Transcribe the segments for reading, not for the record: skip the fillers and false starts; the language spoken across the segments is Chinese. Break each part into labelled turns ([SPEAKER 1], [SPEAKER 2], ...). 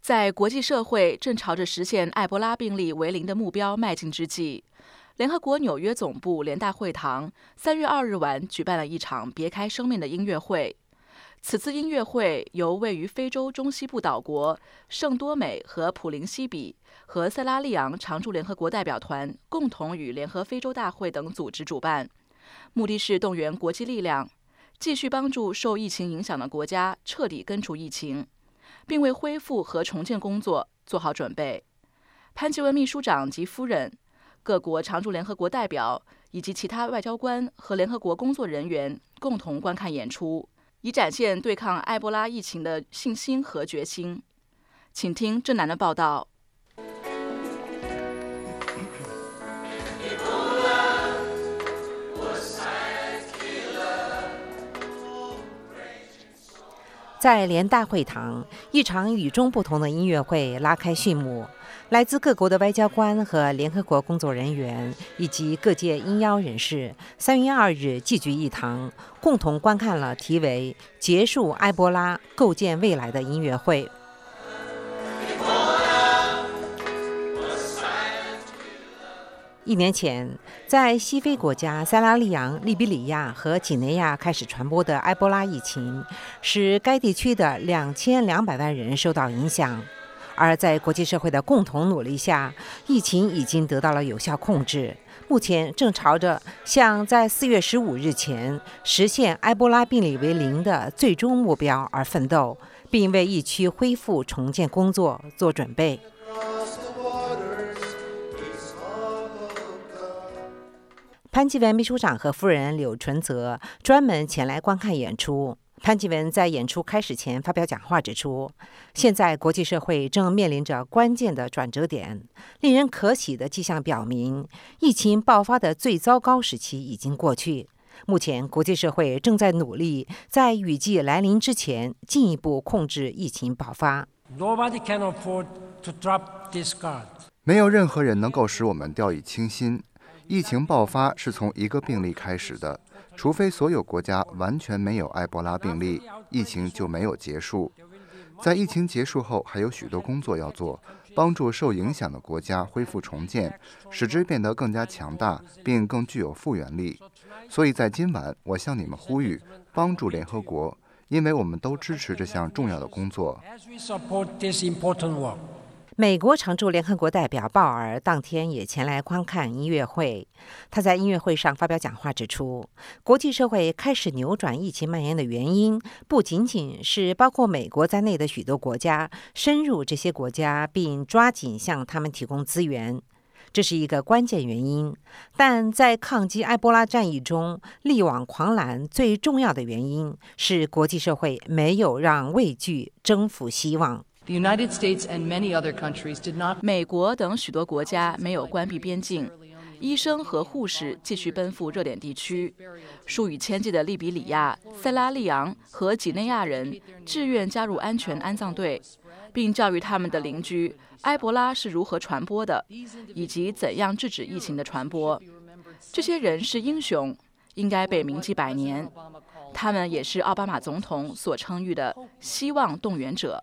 [SPEAKER 1] 在国际社会正朝着实现埃博拉病例为零的目标迈进之际，联合国纽约总部联大会堂3月2日晚举办了一场别开生面的音乐会。此次音乐会由位于非洲中西部岛国圣多美和普林西比和塞拉利昂常驻联合国代表团共同与联合非洲大会等组织主办，目的是动员国际力量，继续帮助受疫情影响的国家彻底根除疫情，并为恢复和重建工作做好准备。潘基文秘书长及夫人、各国常驻联合国代表以及其他外交官和联合国工作人员共同观看演出，以展现对抗埃博拉疫情的信心和决心。请听郑南的报道。
[SPEAKER 2] 在联大会堂，一场与众不同的音乐会拉开序幕。来自各国的外交官和联合国工作人员以及各界应邀人士3月2日聚聚一堂，共同观看了题为“结束埃博拉，构建未来”的音乐会。1年前，在西非国家塞拉利昂、利比里亚和几内亚开始传播的埃博拉疫情，使该地区的2200万人受到影响。而在国际社会的共同努力下，疫情已经得到了有效控制，目前正朝着向在4月15日前实现埃博拉病例为零的最终目标而奋斗，并为疫区恢复重建工作做准备。潘基文秘书长和夫人柳纯泽专门前来观看演出。潘基文在演出开始前发表讲话指出，现在国际社会正面临着关键的转折点，令人可喜的迹象表明，疫情爆发的最糟糕时期已经过去。目前国际社会正在努力在雨季来临之前进一步控制疫情爆发。
[SPEAKER 3] 没有任何人能够使我们掉以轻心。疫情爆发是从一个病例开始的，除非所有国家完全没有埃博拉病例，疫情就没有结束。在疫情结束后，还有许多工作要做，帮助受影响的国家恢复重建，使之变得更加强大，并更具有复原力。所以在今晚，我向你们呼吁，帮助联合国，因为我们都支持这项重要的工作。
[SPEAKER 2] 美国常驻联合国代表鲍尔当天也前来观看音乐会。他在音乐会上发表讲话指出，国际社会开始扭转疫情蔓延的原因，不仅仅是包括美国在内的许多国家深入这些国家并抓紧向他们提供资源，这是一个关键原因。但在抗击埃博拉战役中力挽狂澜最重要的原因是国际社会没有让畏惧征服希望。
[SPEAKER 1] 美国等许多国家没有关闭边境，医生和护士继续奔赴热点地区。数以千计的利比里亚、塞拉利昂和几内亚人志愿加入安全安葬队，并教育他们的邻居埃博拉是如何传播的，以及怎样制止疫情的传播。这些人是英雄，应该被铭记100年。他们也是奥巴马总统所称誉的希望动员者。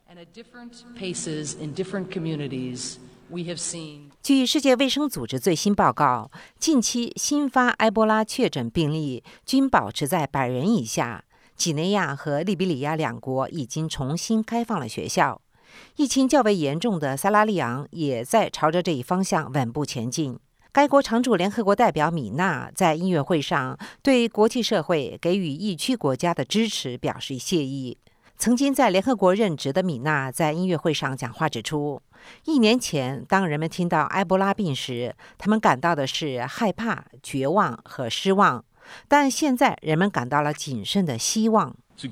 [SPEAKER 2] 据世界卫生组织最新报告，近期新发埃博拉确诊病例均保持在100人以下。几内亚和利比里亚2国已经重新开放了学校。疫情较为严重的塞拉利昂也在朝着这一方向稳步前进。该国常驻联合国代表米娜在音乐会上对国际社会给予疫区国家的支持表示谢意。曾经在联合国任职的米娜在音乐会上讲话指出，1年前当人们听到埃博拉病时，他们感到的是害怕、绝望和失望，但现在人们感到了谨慎的希望。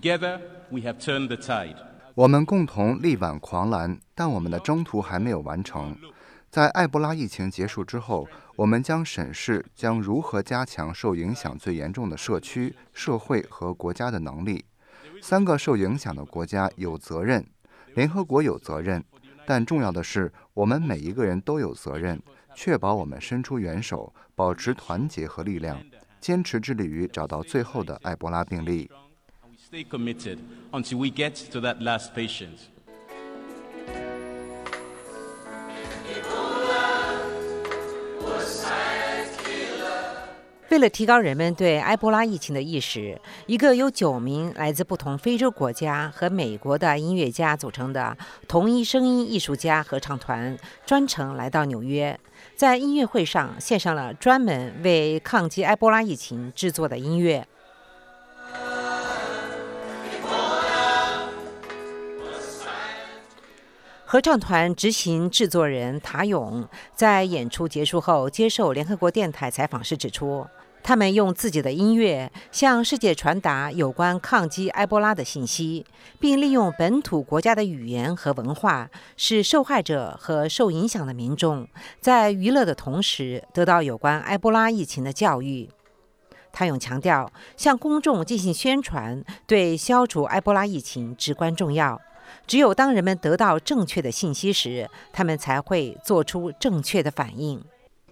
[SPEAKER 3] 我们共同力挽狂澜，但我们的征途还没有完成。在埃博拉疫情结束之后，我们将审视将如何加强受影响最严重的社区、社会和国家的能力。3个受影响的国家有责任，联合国有责任，但重要的是，我们每一个人都有责任，确保我们伸出援手，保持团结和力量，坚持致力于找到最后的埃博拉病例。
[SPEAKER 2] 为了提高人们对埃博拉疫情的意识，一个由9名来自不同非洲国家和美国的音乐家组成的同一声音艺术家合唱团专程来到纽约，在音乐会上献上了专门为抗击埃博拉疫情制作的音乐。合唱团执行制作人塔勇在演出结束后接受联合国电台采访时指出，他们用自己的音乐向世界传达有关抗击埃博拉的信息，并利用本土国家的语言和文化，使受害者和受影响的民众在娱乐的同时得到有关埃博拉疫情的教育。塔勇强调，向公众进行宣传对消除埃博拉疫情至关重要。只有当人们得到正确的信息时，他们才会做出正确的反应。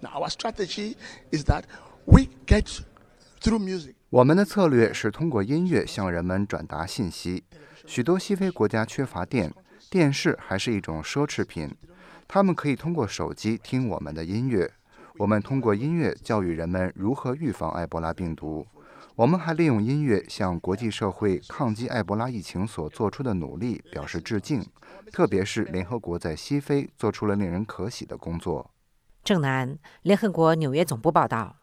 [SPEAKER 3] 我们的策略是通过音乐向人们转达信息。许多西非国家缺乏电视还是一种奢侈品，他们可以通过手机听我们的音乐。我们通过音乐教育人们如何预防埃博拉病毒。我们还利用音乐向国际社会抗击埃博拉疫情所做出的努力表示致敬，特别是联合国在西非做出了令人可喜的工作。
[SPEAKER 2] 郑南，联合国纽约总部报道。